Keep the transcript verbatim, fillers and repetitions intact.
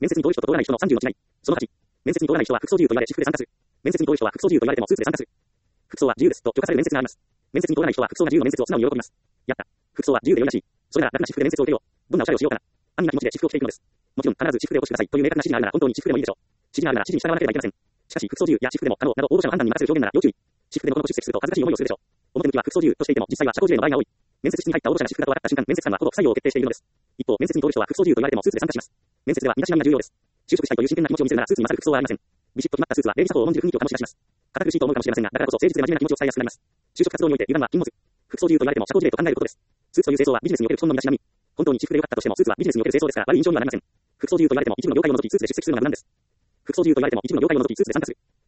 面接に通る人と通らない人のさんじゅうの違い。そのはち、面接に通らない人は服装自由と言われ私服で参加する。面接に通る人は服装自由と言われてもスーツで参加する。服装は自由ですと許可される面接があります。面接に通らない人は服装が自由の面接を素直に喜びます。やった。服装は自由で良いらしい。それなら楽な私服で面接を受けよう。どんなおしゃれをしようかな。安易な気持ちで私服を着ていくのです。もちろん必ず私服でお越しくださいという明確な指示があるなら本当に私服でもいいでしょう。指示があるなら指示に従わなければいけません。しかし服装自由や私服でも可能など応募者の判断に任せる表現なら要注意。私服でもこの出席すると恥ずかしい思いをするでしょう。表向きは服装自由としていても実際は社交辞令の場合が多い。面接室に入った応募者が私服だと分かった瞬間、面接官はほぼ不採用を決定しているのです。一方、面接に通る人は服装自由と言われてもスーツで参加します。面接では身だしなみが重要です。就職したいという真剣な気持ちを見せるならスーツに勝る服装はありません。ビシッと決まったスーツは礼儀作法を重んじる雰囲気を醸し出します。堅苦しいと思うかもしれませんが、だからこそ誠実で真面目な気持ちを伝えやすくなります。就職活動において油断は禁物。服装自由と言われても社交辞令と考えることです。スーツという清装はビジネスにおける基本の身だしなみ。本当に私服で良かったとしてもスーツはビジネスにおける清装ですから悪い印象にはなりません。服装自由と言われても一部の業界を除きスーツで出席するのが無難です。服装自由と言われても一部の業界を除きスーツで参加する。